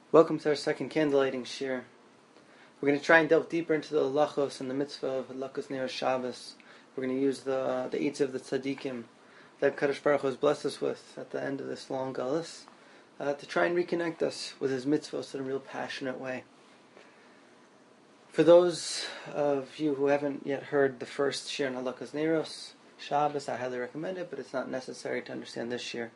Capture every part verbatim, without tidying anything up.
Welcome to our second candlelighting shir. We're going to try and delve deeper into the halachos and the mitzvah of Hadlakas Ner Shabbos. We're going to use the the eights of the tzaddikim that Kadosh Baruch Hu has blessed us with at the end of this long galus uh, to try and reconnect us with His mitzvahs in a real passionate way. For those of you who haven't yet heard the first shir in Hadlakas Ner Shabbos, I highly recommend it, but it's not necessary to understand this shir.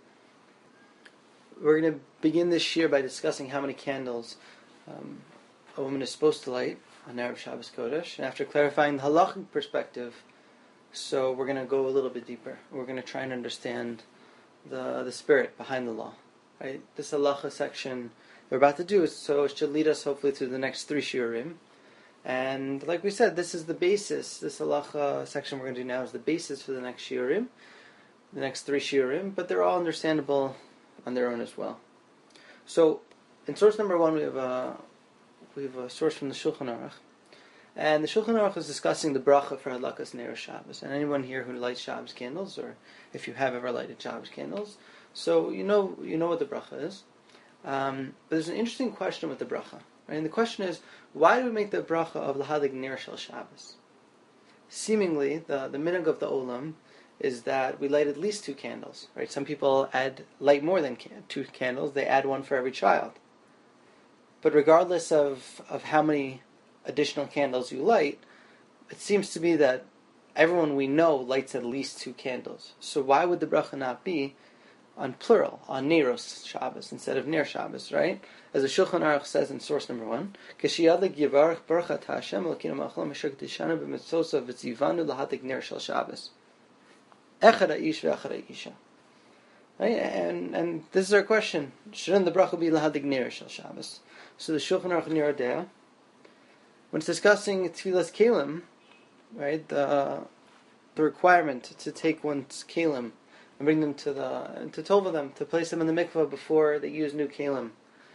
We're going to begin this year by discussing how many candles um, a woman is supposed to light on Erev Shabbos Kodesh, and after clarifying the halachic perspective, so we're going to go a little bit deeper. We're going to try and understand the the spirit behind the law. Right? This halacha section we're about to do is so it should lead us hopefully through the next three shiurim, and like we said, this is the basis. This halacha section we're going to do now is the basis for the next shiurim, the next three shiurim, but they're all understandable on their own as well. So, in source number one, we have a we have a source from the Shulchan Aruch, and the Shulchan Aruch is discussing the bracha for Hadlakas Ner Shabbos. And anyone here who lights Shabbos candles, or if you have ever lighted Shabbos candles, so you know you know what the bracha is. Um, but there's an interesting question with the bracha, right? And the question is, why do we make the bracha of L'Hadlik Ner Shel Shabbos? Seemingly, the the minhag of the olam is that we light at least two candles, right? Some people add light more than can, two candles. They add one for every child. But regardless of, of how many additional candles you light, it seems to be that everyone we know lights at least two candles. So why would the bracha not be on plural, on Neros Shabbos instead of Ner Shabbos, right? As the Shulchan Aruch says in source number one, K'shiyadlik yivarach baruch ata Hashem Elokeinu malcham asher kedishanu b'mitzvosav v'tzivanu l'hadlik ner shel Shabbos. Echad ha'ish ve'echad ha'isha. Right? And and this is our question. Shouldn't the bracha be l'hadlik ner shel Shabbos? So the Shulchan Aruch Ner Adea, when it's discussing Tfilas Kalim, right, the the requirement to take one's Kalim and bring them to the to tova them, to place them in the mikvah before they use new Kalim.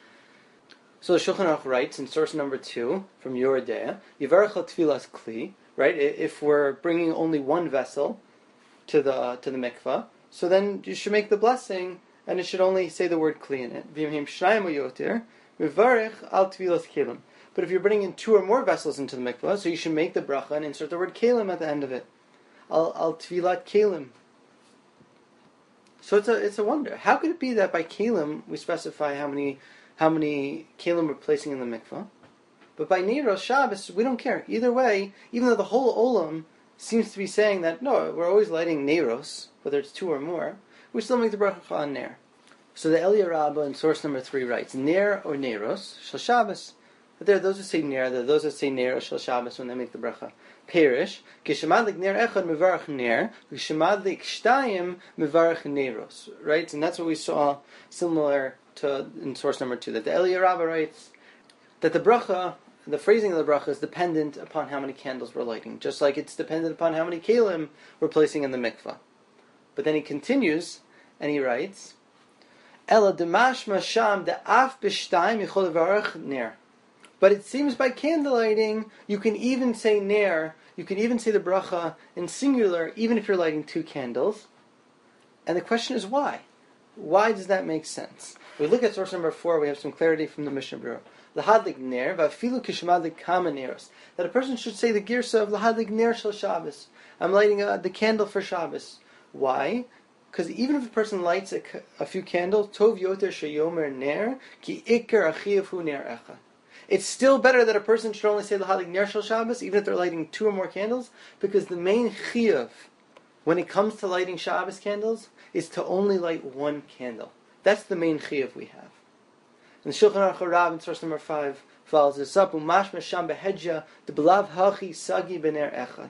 So the Shulchan Aruch writes in source number two from Yor Adea, Yivarach Tfilas Kli, right? If we're bringing only one vessel to the to the mikvah, so then you should make the blessing, and it should only say the word kli in it. But if you're bringing in two or more vessels into the mikvah, so you should make the bracha and insert the word kelim at the end of it. Al al tvilat kelim. So it's a it's a wonder. How could it be that by kelim we specify how many how many kelim we're placing in the mikvah, but by Neros Shabbos we don't care. Either way, even though the whole olam seems to be saying that, no, we're always lighting Neros, whether it's two or more, we still make the bracha on Ner. So the Eliyah Rabbah in source number three writes, Ner or Neros, Shel Shabbos. But there are those who say Ner, there are those that say Neros, Shel Shabbos when they make the bracha. Perish, Kishamadlik Ner Echad Mevarach Ner, Kishamadlik Shtayim Mevarach Neros. Right? And that's what we saw similar to in source number two, that the Eliyah Rabbah writes that the bracha, the phrasing of the bracha is dependent upon how many candles we're lighting, just like it's dependent upon how many kelim we're placing in the mikvah. But then he continues, and he writes, Ela demashma sham de'af b'shtayim yichol levarach ner. But it seems by candlelighting, you can even say ner, you can even say the bracha in singular, even if you're lighting two candles. And the question is why? Why does that make sense? We look at source number four, we have some clarity from the Mishnah Berurah. L'hadlik ner, v'afilu kishmadlik kama neros. That a person should say the girsa of l'hadlik ner shel Shabbos. I'm lighting uh, the candle for Shabbos. Why? Because even if a person lights a, a few candles, tov yoter sheyomer ner, ki ikar achiyafu ner echad. It's still better that a person should only say l'hadlik ner shel Shabbos, even if they're lighting two or more candles, because the main chiyuv, when it comes to lighting Shabbos candles, is to only light one candle. That's the main chiyuv we have. And the Shulchan Aruch Rav in source number five follows this up. Umashma sham behedja deblav hachi sagi bener echad.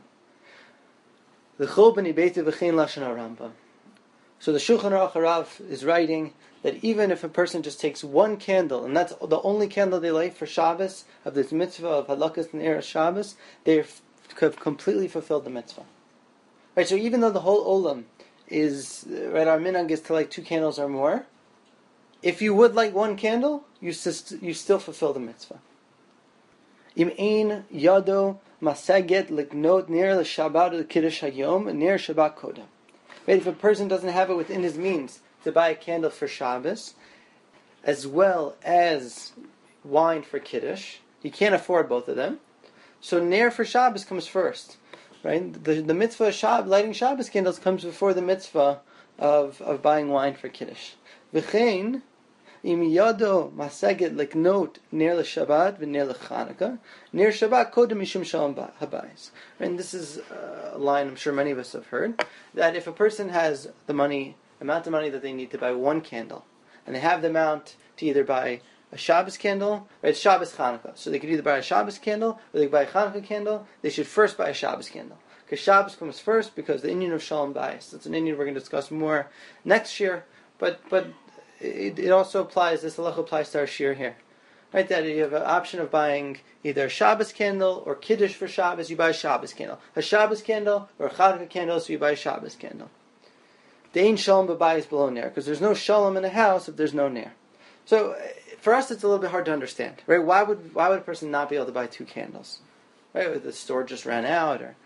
The chol b'nei beite v'chein lashon Rambam. So the Shulchan Aruch Rav is writing that even if a person just takes one candle, and that's the only candle they light for Shabbos of this mitzvah of Hadlakas Ner Shabbos, they have completely fulfilled the mitzvah. Right. So even though the whole olam is right, our minhag is to light two candles or more. If you would light one candle, you st- you still fulfill the mitzvah. Im ein yado masaget liknot ner l'shabbat l'kiddush hayom ner shabbat kodem. Right, if a person doesn't have it within his means to buy a candle for Shabbos, as well as wine for Kiddush. He can't afford both of them. So Ner for Shabbos comes first. Right? The, the mitzvah of Shab, lighting Shabbos candles comes before the mitzvah of, of buying wine for Kiddush. V'chein, im yado maseget leknot ner l'Shabbat v'ner l'Chanukah, ner Shabbat kodem mishum shalom habayis. And this is a line I'm sure many of us have heard, that if a person has the money, amount of money that they need to buy one candle, and they have the amount to either buy a Shabbos candle, right? It's Shabbos Chanukah. So they could either buy a Shabbos candle or they could buy a Chanukah candle. They should first buy a Shabbos candle. Because Shabbos comes first because the Indian of Shalom Bayis. That's an Indian we're going to discuss more next year. But but it, it also applies, this halacha applies to our shir here. Right? That you have an option of buying either a Shabbos candle or Kiddush for Shabbos, you buy a Shabbos candle. A Shabbos candle or a Chanukah candle, so you buy a Shabbos candle. The Ein Shalom B'Bayis below Ner. Because there's no Shalom in a house if there's no Ner. So for us, it's a little bit hard to understand, right? Why would why would a person not be able to buy two candles, right? The store just ran out, or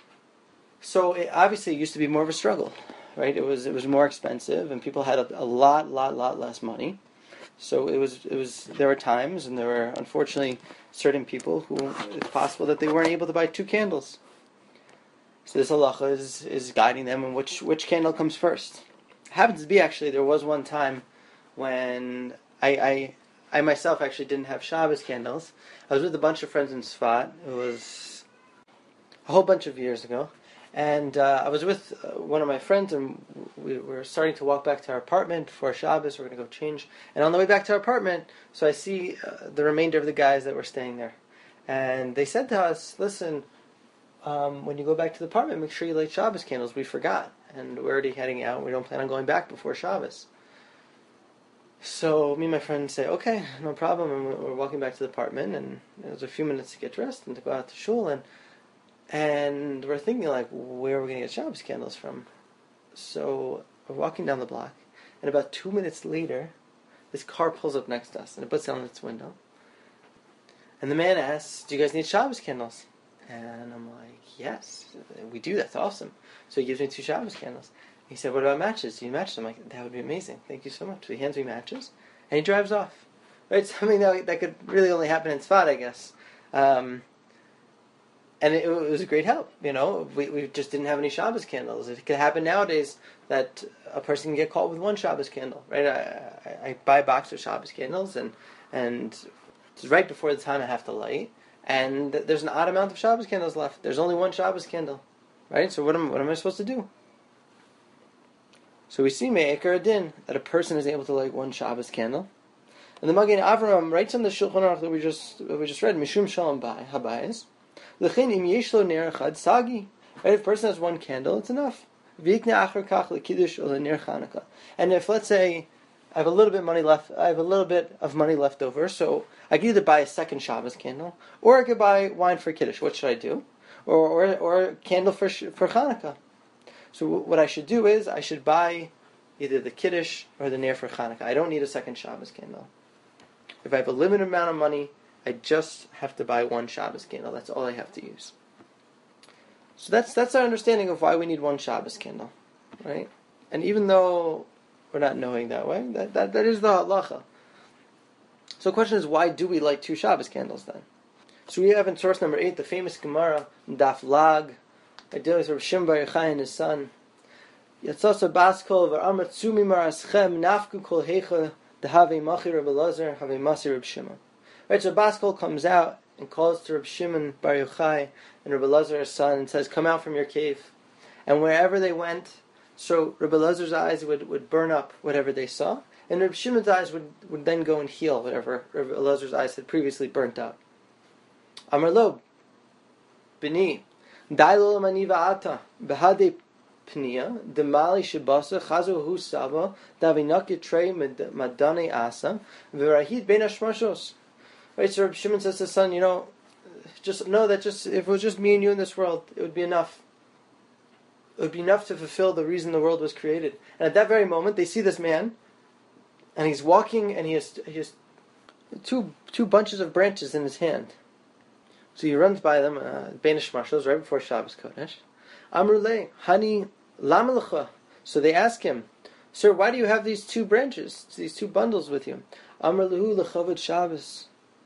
so. It, obviously, it used to be more of a struggle, right? It was it was more expensive, and people had a, a lot, lot, lot less money. So it was it was. There were times, and there were unfortunately certain people who it's possible that they weren't able to buy two candles. So this halacha is is guiding them on which which candle comes first. It happens to be actually there was one time when I, I I myself actually didn't have Shabbos candles. I was with a bunch of friends in Sfat. It was a whole bunch of years ago. And uh, I was with uh, one of my friends, and we were starting to walk back to our apartment for Shabbos. We're going to go change. And on the way back to our apartment, so I see uh, the remainder of the guys that were staying there. And they said to us, listen, um, when you go back to the apartment, make sure you light Shabbos candles. We forgot. And we're already heading out. We don't plan on going back before Shabbos. So me and my friend say, okay, no problem. And we're walking back to the apartment, and it was a few minutes to get dressed and to go out to shul, and and we're thinking like, where are we going to get Shabbos candles from? So we're walking down the block, and about two minutes later, this car pulls up next to us, and it puts down its window. And the man asks, do you guys need Shabbos candles? And I'm like, yes, we do. That's awesome. So he gives me two Shabbos candles. He said, what about matches? Do you match them? I'm like, that would be amazing. Thank you so much. So he hands me matches, and he drives off. Right? Something that, that could really only happen in Tzfat, I guess. Um, and it, it was a great help. You know, we we just didn't have any Shabbos candles. It could happen nowadays that a person can get caught with one Shabbos candle. Right? I, I, I buy a box of Shabbos candles, and and it's right before the time I have to light, and there's an odd amount of Shabbos candles left. There's only one Shabbos candle. Right? So what am what am I supposed to do? So we see Me'ekar Adin, that a person is able to light one Shabbos candle. And the Magen Avraham writes on the Shulchan Aruch that we just that we just read, Mishum Shalom Habayis, L'chein im yesh lo ner echad sagi. Right, if a person has one candle, it's enough. V'yikne achar kach l'kiddush or l'ner Chanukah. And if, let's say, I have a little bit of money left, I have a little bit of money left over, so I could either buy a second Shabbos candle, or I could buy wine for Kiddush. What should I do? Or or, or a candle for for Chanukah. So what I should do is, I should buy either the Kiddush or the Ner for Chanukah. I don't need a second Shabbos candle. If I have a limited amount of money, I just have to buy one Shabbos candle. That's all I have to use. So that's that's our understanding of why we need one Shabbos candle, right? And even though we're not knowing that way, that, that, that is the halacha. So the question is, why do we light two Shabbos candles then? So we have in source number eight, the famous Gemara, Daf Lag, Ideally, Rabbi Shimon Bar Yochai and his son. Yatzasa Baskol v'Amar Tzumi Maraschem Nafku Kol Heicha Dehave Machi Rabbi Lazar Have Masi Rabbi Shimon. Right, so Baskol comes out and calls to Rabbi Shimon Bar Yochai and Rabbi Lazar his son and says, "Come out from your cave." And wherever they went, so Rabbi Lazar's eyes would, would burn up whatever they saw, and Rabbi Shimon's eyes would, would then go and heal whatever Rabbi Lazar's eyes had previously burnt up. Amar Lo Bini Dailo Maniva Ata Behade Pnia Demali Shibasa Chazu Hu Saba Davinaki Trey Madane Asa Virahid Ben Ashmashos. Right, so Rabbi Shimon says to his son, you know, just know that just if it was just me and you in this world, it would be enough. It would be enough to fulfill the reason the world was created. And at that very moment, they see this man, and he's walking, and he has he has two two bunches of branches in his hand. So he runs by them, Bein Hashmashos, right before Shabbos Kodesh. Amrulei, Hani Lamalacha. So they ask him, "Sir, why do you have these two branches, these two bundles with you?" Amrulei Lechavod Shabbos.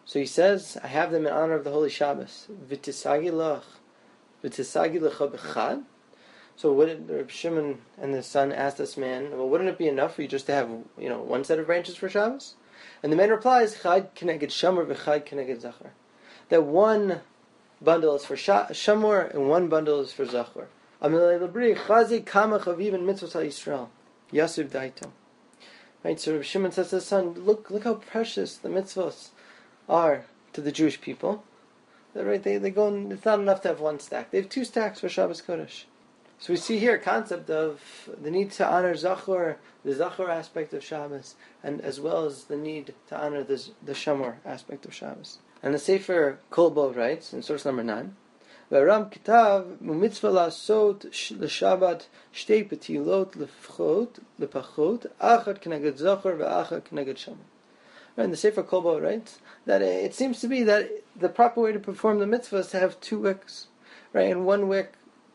So he says, I have them in honor of the Holy Shabbos. V'tisagi lach, v'tisagi lecha b'chad. So wouldn't Reb Shimon and the son asked this man, well, wouldn't it be enough for you just to have, you know, one set of branches for Shabbos? And the man replies, Chad keneged shamor v'chad keneged zachor. That one bundle is for shamor and one bundle is for zachor. Amalei lebri chazi kama chaviv mitzvot Yisrael. Yasub daito. Right, so Reb Shimon says to his son, look, look how precious the mitzvos are to the Jewish people. That right, they they go. It's not enough to have one stack. They have two stacks for Shabbos Kodesh. So we see here a concept of the need to honor Zachor, the Zachor aspect of Shabbos, and as well as the need to honor the the Shamor aspect of Shabbos. And the Sefer Kol Bo writes in source number nine, "V'Aram Kitav Mitzvah Lasot LeShabbat Shtei Petilot Lefchot Lepachot Achad Keneged Zachor VeAchad Keneged Shamor." And the Sefer Kol Bo writes that it seems to be that the proper way to perform the mitzvah is to have two wicks, right? And one wick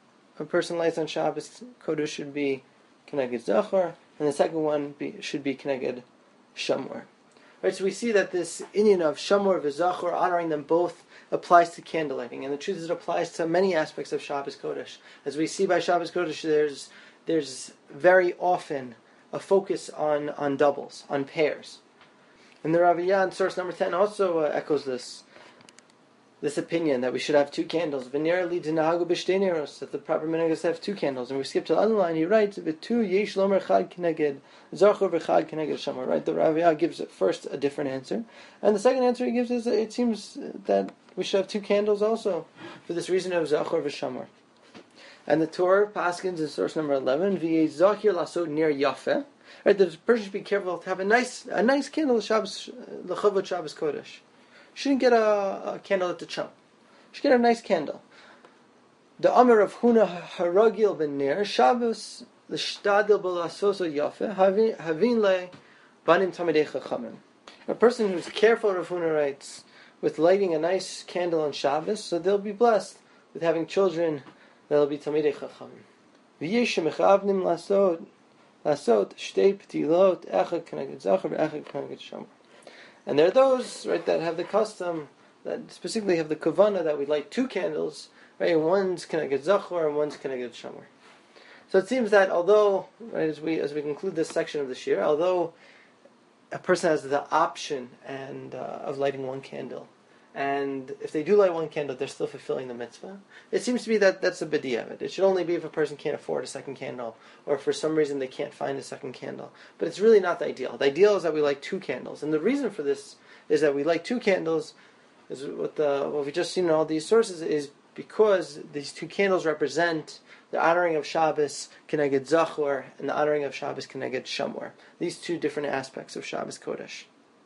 a person lights on Shabbos Kodesh should be Keneged Zachor, and the second one be, should be Keneged Shamor. Right, so we see that this inyan of Shamor v'Zachor, honoring them both, applies to candle lighting, and the truth is it applies to many aspects of Shabbos Kodesh. As we see by Shabbos Kodesh, there's there's very often a focus on, on doubles, on pairs. And the Raviyah in source number ten also uh, echoes this this opinion that we should have two candles. V'nir li d'nahagu b'shtei neros, that the proper minhag is to have two candles. And we skip to the other line. He writes, "V'tu yesh lomer chad keneged zachor v'chad keneged shamor." Right, the Raviyah gives at first a different answer, and the second answer he gives is it seems that we should have two candles also for this reason of zachor v'shamor. And the Torah paskins in source number eleven, "V'yei zachir lasod nir yafeh." Right, that the person should be careful to have a nice a nice candle Shabbos l'chavod Shabbos Kodesh. Shouldn't get a, a candle at the chump. Should get a nice candle. The Amar of Huna Haragil ben Nir Shabbos l'shtadil b'lasoso yafe havin le banim tamidei chachamim. A person who's careful, Rav Huna writes, with lighting a nice candle on Shabbos, so they'll be blessed with having children that'll be tamidei chachamim. V'yeshem echavnim lasot lasot shtei p'tilot echad keneged zachor v'echad keneged shamor. And there are those, right, that have the custom, that specifically have the kavanah that we light two candles, right, and one's Keneged Zachor and one's Keneged Shamor. So it seems that although, right, as we as we conclude this section of the shir, although a person has the option and uh, of lighting one candle, and if they do light one candle, they're still fulfilling the mitzvah, it seems to be that that's a b'di'ah of it. It should only be if a person can't afford a second candle, or if for some reason they can't find a second candle. But it's really not the ideal. The ideal is that we light two candles. And the reason for this is that we light two candles, is what, the, what we've just seen in all these sources, is because these two candles represent the honoring of Shabbos Keneged Zachor and the honoring of Shabbos Keneged Shamor. These two different aspects of Shabbos Kodesh.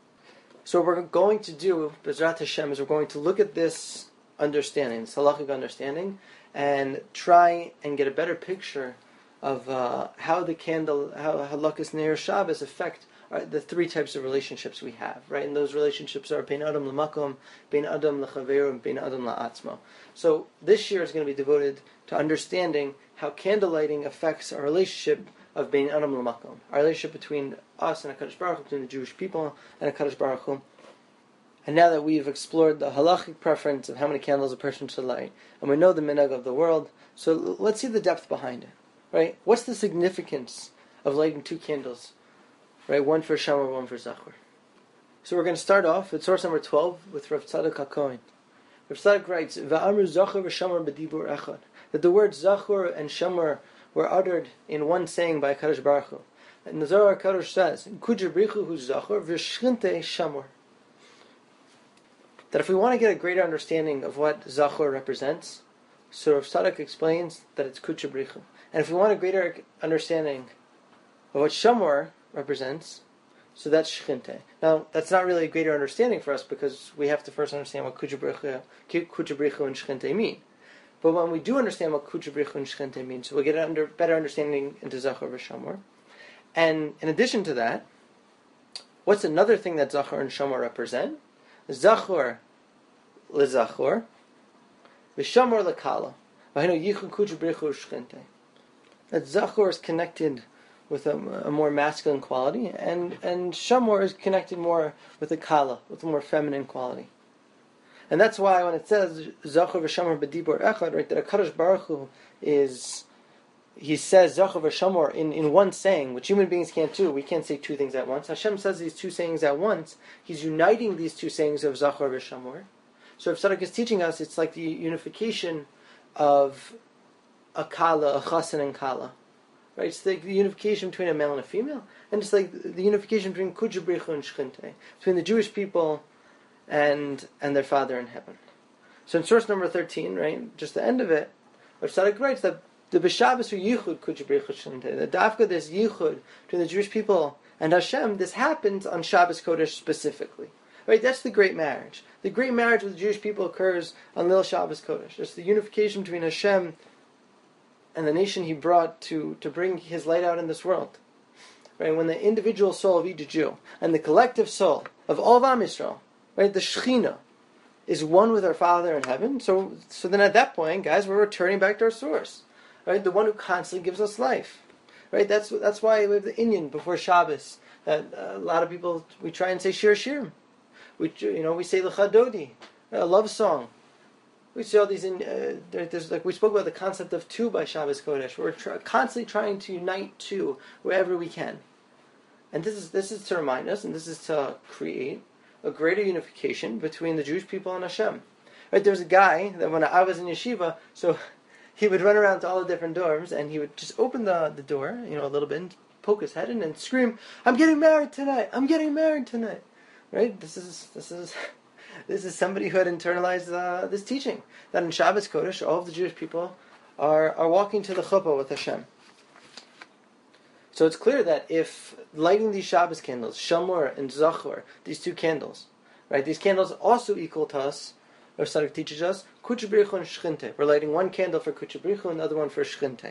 So what we're going to do, B'ezrat Hashem, is we're going to look at this understanding, this halachic understanding, and try and get a better picture of uh, how the candle, how halakas Neir Shabbos affect uh, the three types of relationships we have, right? And those relationships are Bein Adam L'Makom, Bein Adam L'Chaveru, and Bein Adam La'atzmo. So this year is going to be devoted to understanding how candle lighting affects our relationship of Bein Adam L'Makom, our relationship between us and HaKadosh Baruch Hu, between the Jewish people and HaKadosh Baruch Hu. And now that we've explored the halachic preference of how many candles a person should light, and we know the minhag of the world, so let's see the depth behind it, right? What's the significance of lighting two candles, right? One for Shamor, one for Zachor. So we're going to start off with source number twelve with Rav Tzadok HaKohen. Rav Tzadok writes, "Va'amru Zachor v'Shamor b'dibur echad," that the words Zachor and Shamor were uttered in one saying by HaKadosh Baruch Hu. And the Zohar HaKadosh says, "Kujabrichu hu Zachor v'Shchinte Shamor." That if we want to get a greater understanding of what Zachor represents, so Rav Tzadok explains that it's Kujabrichu. And if we want a greater understanding of what Shamor represents, so that's Shchinte. Now, that's not really a greater understanding for us because we have to first understand what Kujabrichu and Shchinte mean. But when we do understand what Kujabrichu and Shchinte mean, so we'll get a under, better understanding into Zachor v'Shamor. And in addition to that, what's another thing that Zachor and Shamor represent? Zachor leZachor, v'Shamor lekala. V'hinu yichud Kujabrichu Shchinte. That Zachor is connected with a, a more masculine quality, and, and Shamor is connected more with a kala, with a more feminine quality. And that's why when it says Zachor v'Shamor b'dibur echad, right, that HaKadosh Baruch Hu is, he says Zachor v'Shamor in, in one saying, which human beings can't do. We can't say two things at once. Hashem says these two sayings at once. He's uniting these two sayings of Zachor v'Shamor. So if Tzaddik is teaching us, it's like the unification of a kala, a chassan and kala. Right? It's like the unification between a male and a female. And it's like the unification between Kudja Brichu and Shchinte, between the Jewish people and and their Father in heaven. So in source number thirteen, right, just the end of it, Rav Tzadok writes that the B'Shabbos or Yichud Kudja Brichu Shchinte, the Dafka, this Yichud between the Jewish people and Hashem, this happens on Shabbos Kodesh specifically. Right? That's the great marriage. The great marriage with the Jewish people occurs on Lil Shabbos Kodesh. It's the unification between Hashem and the nation he brought to, to bring his light out in this world. Right? When the individual soul of each Jew and the collective soul of all of Am Yisrael, right, the Shekhinah, is one with our Father in heaven. So, so then at that point, guys, we're returning back to our source, right? The one who constantly gives us life, right? That's that's why we have the Inyan before Shabbos. That uh, a lot of people, we try and say Shir Shirim. We, you know, we say L'cha Dodi, a love song. We see all these in. Uh, there, there's like we spoke about the concept of two by Shabbos Kodesh. We're tr- constantly trying to unite two wherever we can, and this is this is to remind us, and this is to create a greater unification between the Jewish people and Hashem. Right? There's a guy that when I was in yeshiva, so he would run around to all the different dorms, and he would just open the the door, you know, a little bit, and poke his head in, and scream, "I'm getting married tonight! I'm getting married tonight!" Right? This is this is. This is somebody who had internalized uh, this teaching, that in Shabbos Kodesh, all of the Jewish people are, are walking to the chuppah with Hashem. So it's clear that if lighting these Shabbos candles, Shamor and Zachor, these two candles, right, these candles also equal to us, or Tzaddik teaches us, Kudja Brichu and Shchinte. We're lighting one candle for Kudja Brichu and the other one for Shchinte.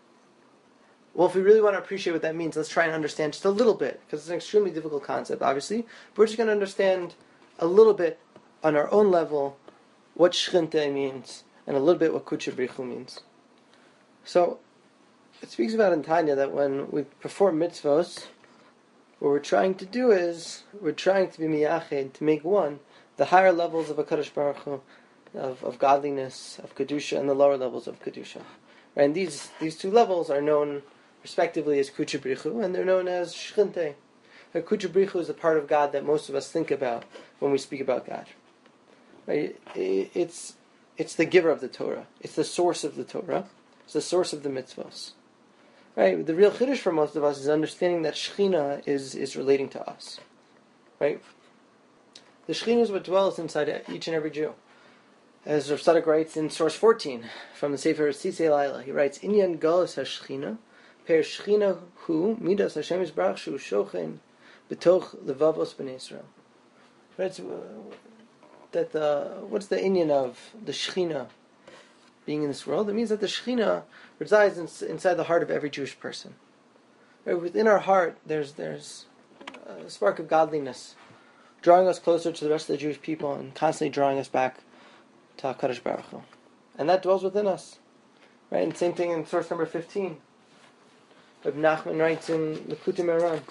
Well, if we really want to appreciate what that means, let's try and understand just a little bit, because it's an extremely difficult concept, obviously. But we're just going to understand a little bit on our own level what Shchinte means, and a little bit what Kudja Brichu means. So, it speaks about in Tanya that when we perform mitzvos, what we're trying to do is, we're trying to be miyached, to make one, the higher levels of HaKadosh Baruch Hu, of, of godliness, of Kedusha, and the lower levels of Kedusha. Right? And these, these two levels are known respectively as Kudja Brichu, and they're known as Shchinte. Kudja Brichu is the part of God that most of us think about when we speak about God. Right? It's it's the giver of the Torah. It's the source of the Torah. It's the source of the mitzvos. Right? The real chiddush for most of us is understanding that Shekhinah is, is relating to us. Right? The Shekhinah is what dwells inside each and every Jew. As Rav Tzadok writes in source fourteen from the Sefer Tzisei Laila, he writes, Inyan galus ha-Shekhinah, per Shekhinah hu, midas Hashem yisbarach shu shochen, b'toch levavos b'nei Yisrael. Right? So, uh, that the what's the inyan of the Shekhinah being in this world? It means that the Shekhinah resides in, inside the heart of every Jewish person. Right? Within our heart, there's there's a spark of godliness, drawing us closer to the rest of the Jewish people and constantly drawing us back to HaKadosh Baruch Hu. And that dwells within us. Right? And same thing in source number fifteen. Ibn Nachman writes in Likutei Moharan.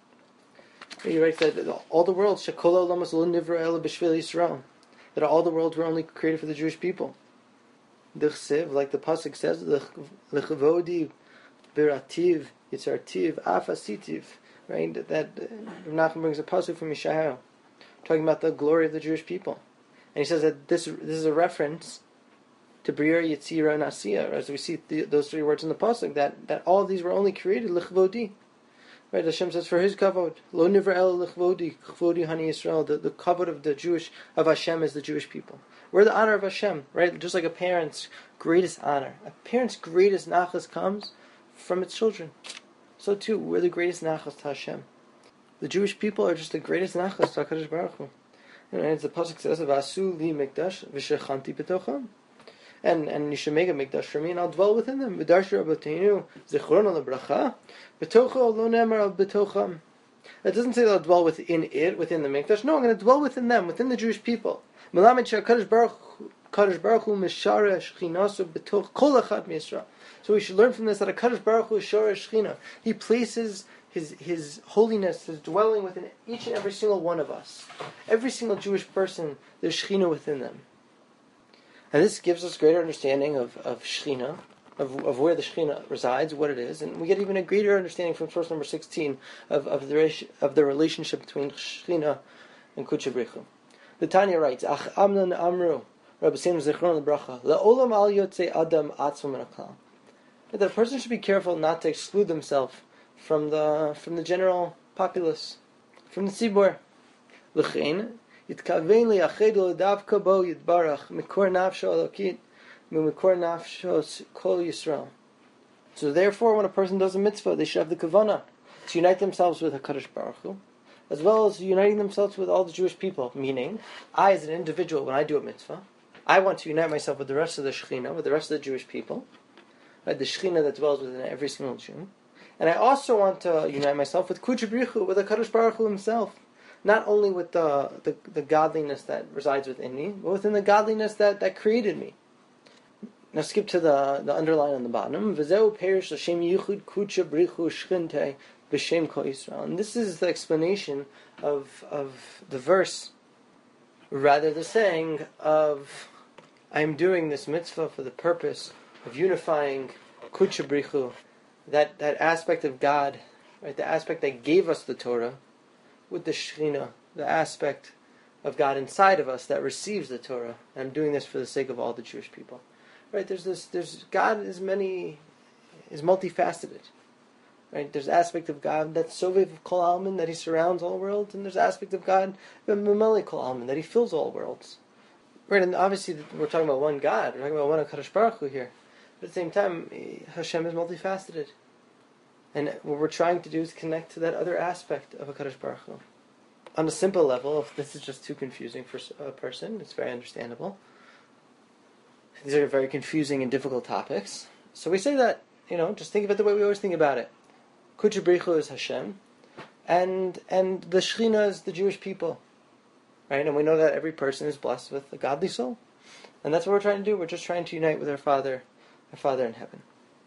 He writes that all the worlds, Shekol Olamas Lo Nivra Ela B'Shvil Yisrael, that all the worlds were only created for the Jewish people. D'chsev, like the pasuk says, L'chavodi Birativ Yitzartiv Afasitiv, right? That, that uh, Nachman brings a pasuk from Yeshayahu, talking about the glory of the Jewish people, and he says that this this is a reference to Briar, Yitzira, and Asiya, as we see the, those three words in the pasuk, that that all of these were only created L'chavodi. Right, Hashem says, for His kavod, lo nivra el l'chvodi, chvodi hani Yisrael. The the kavod of the Jewish of Hashem is the Jewish people. We're the honor of Hashem, right? Just like a parent's greatest honor, a parent's greatest nachas comes from its children. So too, we're the greatest nachas to Hashem. The Jewish people are just the greatest nachas to HaKadosh Baruch Hu. And as the pasuk says, "Vasu li mikdash v'shechanti b'tocham." And and you should make a mikdash for me, and I'll dwell within them. V'darshu Rabbeinu zichron al bracha, b'tocho lo nemar al b'tocham. It doesn't say that I'll dwell within it, within the mikdash. No, I'm going to dwell within them, within the Jewish people. Melamed she'Hakadosh Baruch Kadosh Baruch Hu mishara shechinasu b'toch kol echad miYisrael. So we should learn from this that HaKadosh Baruch Hu is shara shechina. He places His His holiness is dwelling within each and every single one of us. Every single Jewish person, there's Shekhinah within them. And this gives us greater understanding of, of Shekhinah, of, of where the Shekhinah resides, what it is, and we get even a greater understanding from source number sixteen of, of, the, of the relationship between Shekhinah and Kudsha Brichu. The Tanya writes, Ach Amnon Amru, Rabbi Sam Zichron Bracha, La'olam al yotzei Adam atzma min haklal. That a person should be careful not to exclude themselves from the from the general populace, from the tzibur. L'chein yitkavein liyachedu l'davka bo yitbarach mikor nafsho alokit mikor nafsho kol Yisrael. So therefore, when a person does a mitzvah, they should have the kavanah to unite themselves with HaKadosh Baruch Hu, as well as uniting themselves with all the Jewish people. Meaning, I as an individual, when I do a mitzvah, I want to unite myself with the rest of the Shekhinah, with the rest of the Jewish people, right? The Shekhinah that dwells within every single Jew. And I also want to unite myself with Kudsha Brichu, with the HaKadosh Baruch Hu himself. Not only with the, the, the godliness that resides within me, but within the godliness that, that created me. Now skip to the, the underline on the bottom. V'zeu perish l'shem yichud Kudsha Brichu shchinte b'shem kol Yisrael. And this is the explanation of of the verse, rather the saying of, I am doing this mitzvah for the purpose of unifying Kudsha Brichu, that, that aspect of God, right, the aspect that gave us the Torah, with the Shekhinah, the aspect of God inside of us that receives the Torah. And I'm doing this for the sake of all the Jewish people. Right? There's this. There's God is many, is multifaceted. Right? There's aspect of God that's Sovev Kol Almin, that He surrounds all worlds, and there's aspect of God Memeli Kol Almin, that He fills all worlds. Right? And obviously we're talking about one God. We're talking about one HaKadosh Baruch Hu here. But at the same time, Hashem is multifaceted. And what we're trying to do is connect to that other aspect of HaKadosh Baruch Hu. On a simple level, if this is just too confusing for a person, it's very understandable. These are very confusing and difficult topics. So we say that, you know, just think of it the way we always think about it. Kudsha Brichu is Hashem, and and the Shekhinah is the Jewish people. Right? And we know that every person is blessed with a godly soul. And that's what we're trying to do. We're just trying to unite with our Father, our Father in heaven.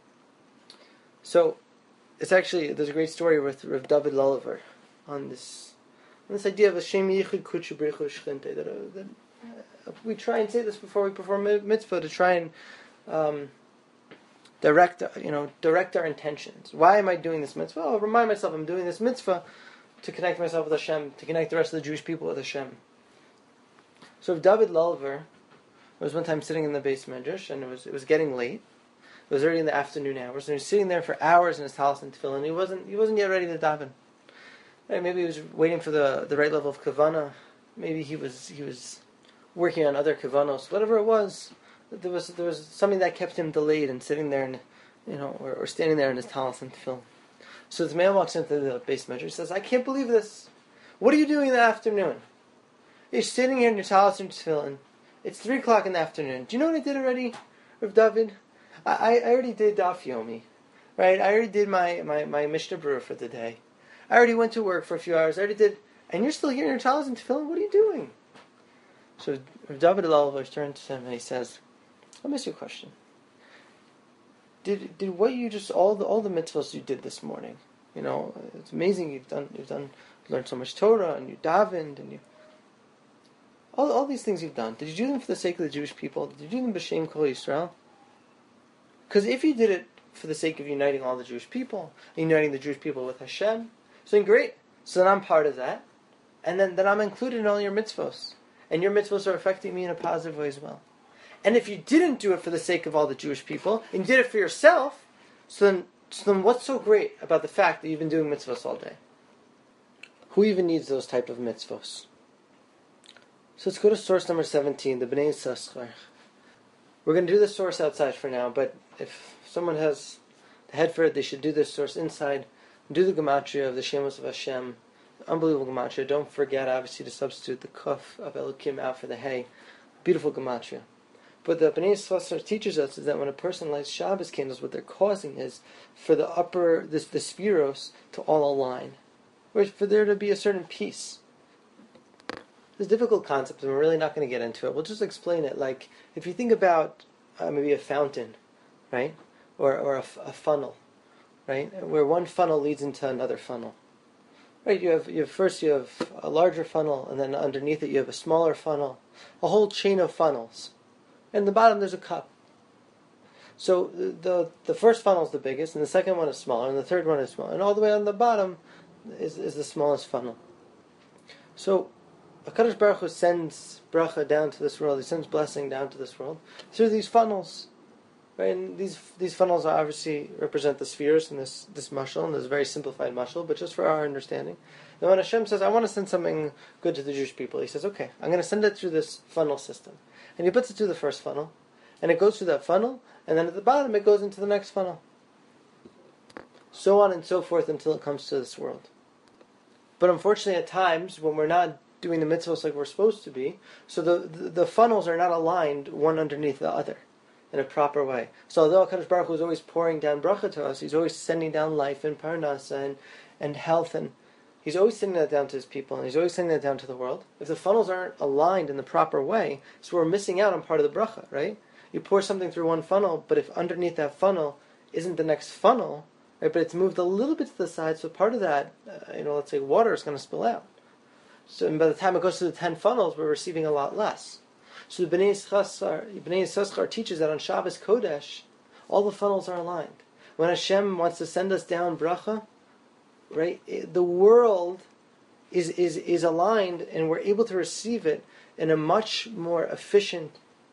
So, it's actually, there's a great story with Rav David Lulliver on this on this idea of a Shem Yichud Kudsha Brichu Shchinte, that, uh, that uh, we try and say this before we perform a mitzvah, to try and um, direct, you know, direct our intentions. Why am I doing this mitzvah? I'll remind myself I'm doing this mitzvah to connect myself with Hashem, to connect the rest of the Jewish people with Hashem. So Rav David Lulliver was one time sitting in the Beis Medrash, and it was it was getting late. It was already in the afternoon hours, and he was sitting there for hours in his talis and tefillin. He wasn't he wasn't yet ready to daven. Right, maybe he was waiting for the, the right level of kavanah. Maybe he was he was working on other kavanos. Whatever it was, there was there was something that kept him delayed and sitting there, and you know, or, or standing there in his talis and tefillin. So this man walks into the Beis Medrash. He says, "I can't believe this. What are you doing in the afternoon? You're sitting here in your talis and tefillin. It's three o'clock in the afternoon. Do you know what I did already, Rav David? I, I already did Daf Yomi, right? I already did my, my, my Mishnah Berurah for the day. I already went to work for a few hours. I already did, and you're still here in your talis and tefillin? What are you doing?" So Rav David Lulliver turns to him and he says, "Let me ask you a question. Did did what you just all the all the mitzvahs you did this morning? You know, it's amazing. You've done you've done learned so much Torah, and you davened, and you all all these things you've done. Did you do them for the sake of the Jewish people? Did you do them b'shem kol Yisrael? Because if you did it for the sake of uniting all the Jewish people, uniting the Jewish people with Hashem, so then great. So then I'm part of that, and then, then I'm included in all your mitzvahs, and your mitzvahs are affecting me in a positive way as well. And if you didn't do it for the sake of all the Jewish people, and you did it for yourself, so then, so then what's so great about the fact that you've been doing mitzvahs all day? Who even needs those type of mitzvahs?" So let's go to source number seventeen, the Bnei Yissaschar. We're going to do this source outside for now, but if someone has the head for it, they should do this source inside. Do the gematria of the Shemos of Hashem. Unbelievable gematria. Don't forget, obviously, to substitute the kuf of Elokim out for the hay. Beautiful gematria. But the Bnei Yissaschar teaches us is that when a person lights Shabbos candles, what they're causing is for the upper, this, the spheros to all align. Or for there to be a certain peace. It's a difficult concept, and we're really not going to get into it. We'll just explain it. Like, if you think about uh, maybe a fountain, right? Or or a, a funnel. right? Where one funnel leads into another funnel. Right, you have you have first you have a larger funnel, and then underneath it you have a smaller funnel, a whole chain of funnels. And in the bottom there's a cup. So the the first funnel is the biggest, and the second one is smaller, and the third one is smaller, and all the way on the bottom is is the smallest funnel. So HaKadosh Baruch Hu sends bracha down to this world. He sends blessing down to this world through these funnels, right? And these these funnels obviously represent the spheres in this this mashal, and this very simplified mashal, but just for our understanding. Now, when Hashem says, "I want to send something good to the Jewish people," He says, "Okay, I'm going to send it through this funnel system," and He puts it through the first funnel, and it goes through that funnel, and then at the bottom it goes into the next funnel, so on and so forth until it comes to this world. But unfortunately, at times when we're not doing the mitzvahs like we're supposed to be, so the, the the funnels are not aligned one underneath the other in a proper way. So although HaKadosh Baruch Hu is always pouring down bracha to us, He's always sending down life and parnasa and, and health, and He's always sending that down to His people, and He's always sending that down to the world. If the funnels aren't aligned in the proper way, so we're missing out on part of the bracha, right? You pour something through one funnel, but if underneath that funnel isn't the next funnel, right, but it's moved a little bit to the side, so part of that, uh, you know, let's say water is going to spill out. So and by the time it goes to the ten funnels, we're receiving a lot less. So the Bnei Yisachar, Bnei Yisachar teaches that on Shabbos Kodesh, all the funnels are aligned. When Hashem wants to send us down bracha, right, it, the world is, is, is aligned, and we're able to receive it in a much more efficient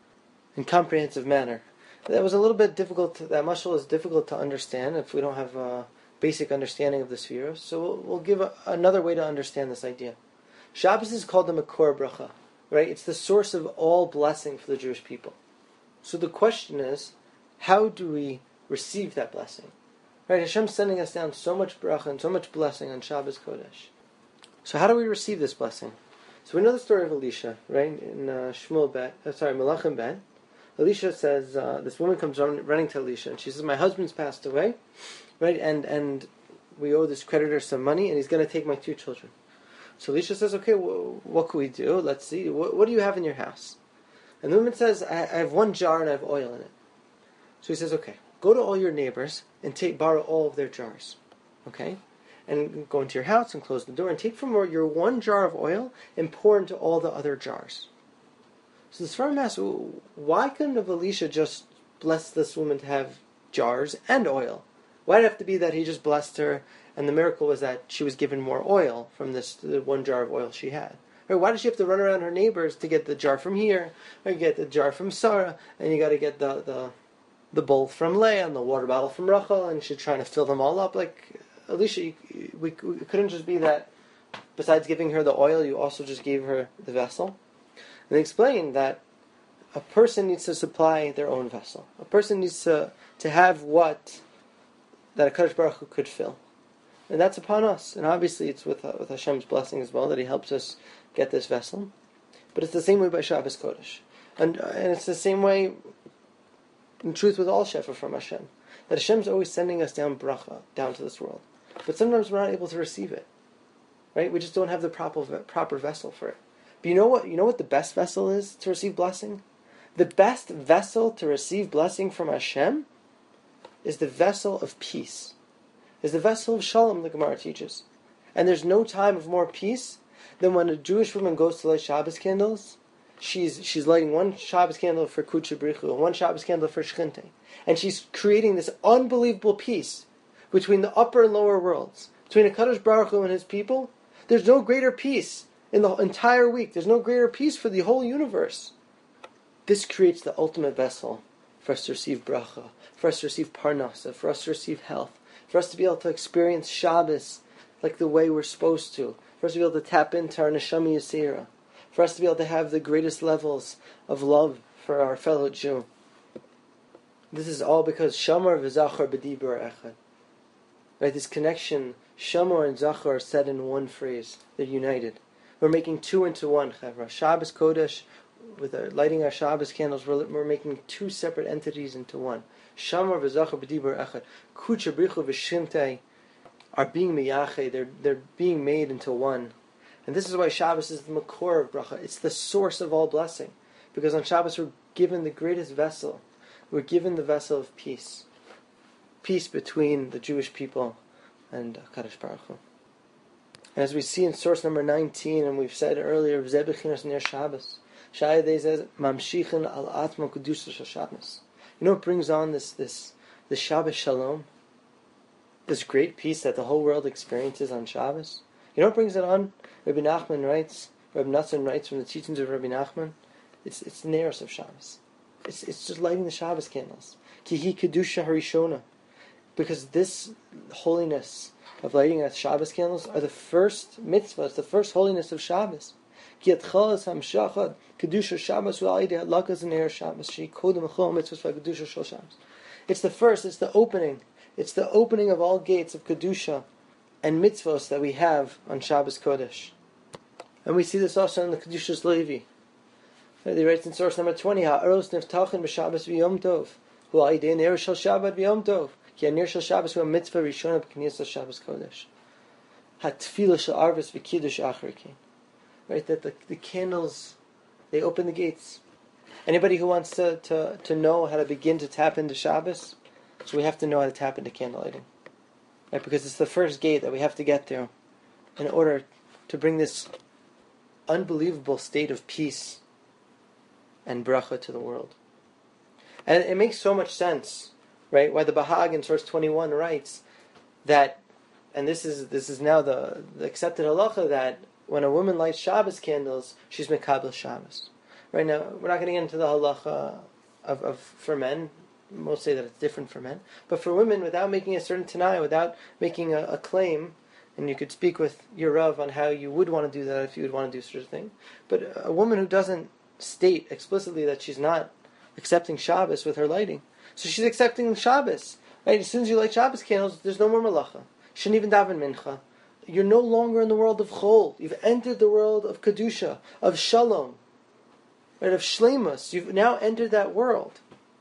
and comprehensive manner. That was a little bit difficult, to, that mashal is difficult to understand if we don't have a basic understanding of the spheres. So we'll, we'll give a, another way to understand this idea. Shabbos is called the Makor Bracha, right? It's the source of all blessing for the Jewish people. So the question is, how do we receive that blessing? Right? Hashem's sending us down so much bracha and so much blessing on Shabbos Kodesh. So how do we receive this blessing? So we know the story of Elisha, right? In uh, Shmuel Bet, uh, sorry, Melachim Bet. Elisha says, uh, this woman comes run, running to Elisha, and she says, "My husband's passed away, right? And and we owe this creditor some money, and he's going to take my two children." So Elisha says, "Okay, well, what can we do? Let's see. What, what do you have in your house?" And the woman says, I, "I have one jar and I have oil in it." So he says, "Okay, go to all your neighbors and take borrow all of their jars, okay? And go into your house and close the door and take from your one jar of oil and pour into all the other jars." So the Sfarim asks, why couldn't have Elisha just blessed this woman to have jars and oil? Why did it have to be that he just blessed her, and the miracle was that she was given more oil from this the one jar of oil she had? Or why did she have to run around her neighbors to get the jar from here, or get the jar from Sarah, and you got to get the, the the bowl from Leah and the water bottle from Rachel, and she's trying to fill them all up? Like, Elisha, you, we, we couldn't just be that, besides giving her the oil, you also just gave her the vessel? And they explain that a person needs to supply their own vessel. A person needs to, to have what that HaKadosh Baruch Hu could fill. And that's upon us. And obviously it's with, uh, with Hashem's blessing as well that He helps us get this vessel. But it's the same way by Shabbos Kodesh. And, uh, and it's the same way, in truth, with all Shefa from Hashem. That Hashem's always sending us down bracha, down to this world. But sometimes we're not able to receive it. Right? We just don't have the proper proper vessel for it. But you know what? You know what the best vessel is to receive blessing? The best vessel to receive blessing from Hashem is the vessel of peace. Is the vessel of shalom, the Gemara teaches. And there's no time of more peace than when a Jewish woman goes to light Shabbos candles. She's she's lighting one Shabbos candle for Kudsha B'richu and one Shabbos candle for Shechinte. And she's creating this unbelievable peace between the upper and lower worlds. Between HaKadosh Baruch Hu and His people. There's no greater peace in the entire week. There's no greater peace for the whole universe. This creates the ultimate vessel for us to receive bracha, for us to receive parnasa, for us to receive health, for us to be able to experience Shabbos like the way we're supposed to, for us to be able to tap into our neshama yisera, for us to be able to have the greatest levels of love for our fellow Jew. This is all because Shamar v'Zachar b'dibur echad. Right, this connection, Shamar and Zachar are said in one phrase. They're united. We're making two into one, Chavra. Shabbos Kodesh, with our, lighting our Shabbos candles, we're, we're making two separate entities into one. Shamar v'Zachar b'dibur echad. Kudsha B'richu v'Shimtei are being miyache. They're they're being made into one. And this is why Shabbos is the makor of bracha. It's the source of all blessing, because on Shabbos we're given the greatest vessel. We're given the vessel of peace. peace between the Jewish people and HaKadosh Baruch Hu. And as we see in source number nineteen, and we've said earlier, Zeh Bechinas Ner Shabbos, Shayadei says, Mamshichin al Atma Kedusha Shel Shabbos. You know what brings on this, this, this Shabbos Shalom? This great peace that the whole world experiences on Shabbos? You know what brings it on? Rabbi Nachman writes, Rabbi Natsan writes from the teachings of Rabbi Nachman, it's it's the Neros of Shabbos. It's it's just lighting the Shabbos candles. Kihi Kedusha Harishona. Because this holiness of lighting the Shabbos candles are the first mitzvah, it's the first holiness of Shabbos. Ki atchalas hamshachad Kedusha Shabbos v'alidei hadlakas ner Shabbos she kodem achol mitzvahs v'Kedusha shel Shabbos. It's the first, it's the opening. It's the opening of all gates of Kedusha and mitzvahs that we have on Shabbos Kodesh. And we see this also in the Kedushas Levi. He writes in source number twenty, Ha'aros niftachin b'Shabbos v'yom tov, hu ha'idei ner shel Shabbat v'yom tov, ki ha'ner shel Shabbos hu ha'mitzvah rishona b'kniyas Shabbos Kodesh. Ha'tfilah shel arvis v'kiddush acharikein. Right, that the, the candles, they open the gates. Anybody who wants to, to, to know how to begin to tap into Shabbos, so we have to know how to tap into candle lighting. Right, because it's the first gate that we have to get through in order to bring this unbelievable state of peace and bracha to the world. And it makes so much sense, right? Why the Bahag in source twenty-one writes that, and this is this is now the, the accepted halacha, that when a woman lights Shabbos candles, she's mekabel Shabbos. Right now, we're not going to get into the halacha of, of for men. Most say that it's different for men, but for women, without making a certain tanai, without making a, a claim. And you could speak with your Rav on how you would want to do that if you would want to do such a thing. But a woman who doesn't state explicitly that she's not accepting Shabbos with her lighting, so she's accepting Shabbos. Right? As soon as you light Shabbos candles, there's no more malacha. Shouldn't even daven mincha. You're no longer in the world of chol. You've entered the world of kedusha, of shalom, right? Of shleimus. You've now entered that world.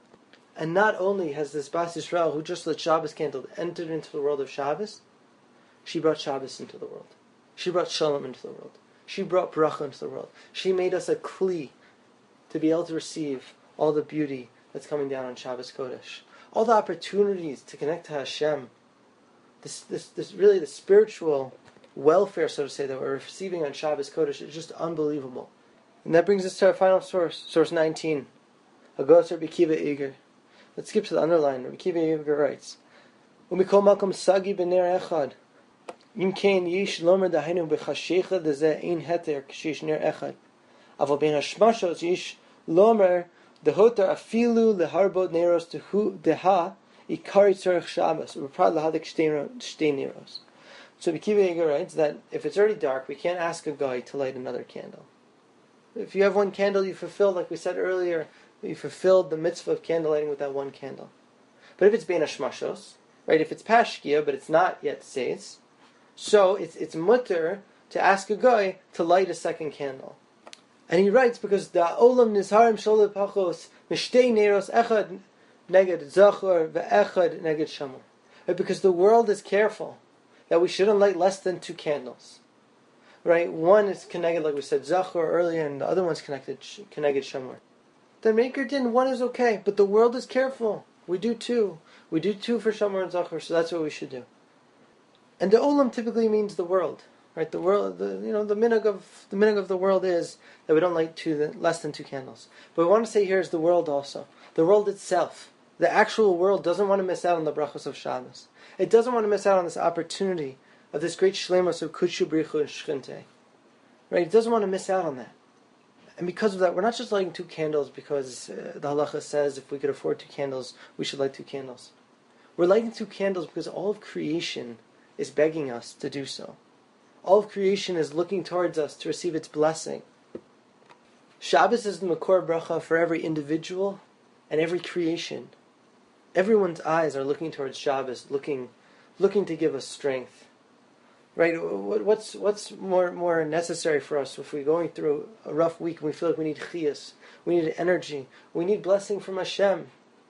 And not only has this Bas Yisrael who just lit Shabbos candle entered into the world of Shabbos, she brought Shabbos into the world. She brought Shalom into the world. She brought Bracha into the world. She made us a kli to be able to receive all the beauty that's coming down on Shabbos Kodesh. All the opportunities to connect to Hashem. This, this, this really the spiritual welfare, so to say, that we're receiving on Shabbos Kodesh is just unbelievable. And that brings us to our final source, source nineteen. Hagos Rabbi Akiva Eiger. Let's skip to the underline. Rabbi Akiva Eiger writes, Umikol makom sagi b'ner echad. Im kein yish lomer dahainu b'chashecha dezeh ein heter kshish ner echad. Aval ben hashmashos yish lomer dehotar afilu leharbot neros tehu deha ikari tzorech Shabbos u'prad lahadik shtei neros. So Rabbi Akiva Eiger writes that if it's already dark, we can't ask a guy to light another candle. If you have one candle, you fulfilled, like we said earlier, you fulfilled the mitzvah of candle lighting with that one candle. But if it's ben hashmashos, right, if it's pashkia, but it's not yet seis, so it's it's mutter to ask a guy to light a second candle. And he writes, because the olam nizharim sholeh pachos mishtei neros echad neged zachor ve'echad neged shamor. Because the world is careful that we shouldn't light less than two candles. Right? One is connected, like we said, zachor earlier, and the other one's connected connected shamor. The Maker didn't. One is okay, but the world is careful. We do two. We do two for shamor and zachor, so that's what we should do. And the olam typically means the world, right? The world, the, you know, the minhag of the minhag of the world is that we don't light two, less than two candles. But we want to say here is the world also, the world itself. The actual world doesn't want to miss out on the brachos of Shabbos. It doesn't want to miss out on this opportunity of this great shleimus of kudshu brichu and shchinte, right? It doesn't want to miss out on that. And because of that, we're not just lighting two candles because uh, the halacha says if we could afford two candles, we should light two candles. We're lighting two candles because all of creation is begging us to do so. All of creation is looking towards us to receive its blessing. Shabbos is the makor bracha for every individual and every creation. Everyone's eyes are looking towards Shabbos, looking, looking to give us strength. Right? What's what's more more necessary for us if we're going through a rough week and we feel like we need chiyas, we need energy, we need blessing from Hashem.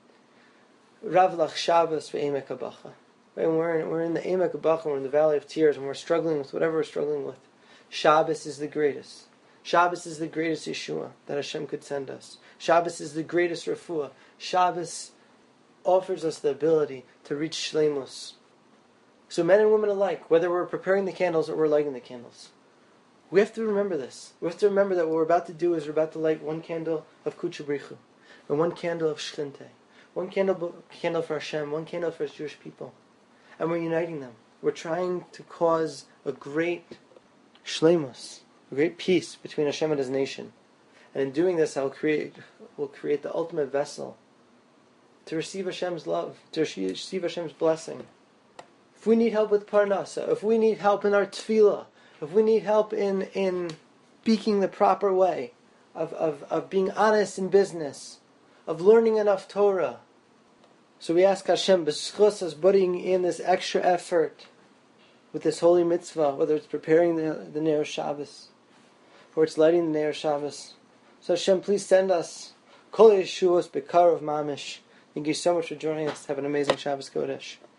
Rav lach Shabbos ve'emek habacha. Right? When we're in, we're in the emek habacha, we're in the valley of tears, and we're struggling with whatever we're struggling with. Shabbos is the greatest. Shabbos is the greatest Yeshua that Hashem could send us. Shabbos is the greatest refuah. Shabbos offers us the ability to reach shleimus. So men and women alike, whether we're preparing the candles or we're lighting the candles, we have to remember this. We have to remember that what we're about to do is we're about to light one candle of Kudsha B'richu, and one candle of Shchinte, one candle, candle for Hashem, one candle for His Jewish people. And we're uniting them. We're trying to cause a great shleimus, a great peace between Hashem and His nation. And in doing this, I'll create, we'll create the ultimate vessel to receive Hashem's love, to receive Hashem's blessing. If we need help with parnasa, if we need help in our tefillah, if we need help in, in speaking the proper way, of, of, of being honest in business, of learning enough Torah, so we ask Hashem, b'schus us putting in this extra effort with this holy mitzvah, whether it's preparing the, the Ner Shabbos, or it's lighting the Ner Shabbos. So Hashem, please send us Kol Yeshuos B'Karov Mamish. Thank you so much for joining us. Have an amazing Shabbos Kodesh.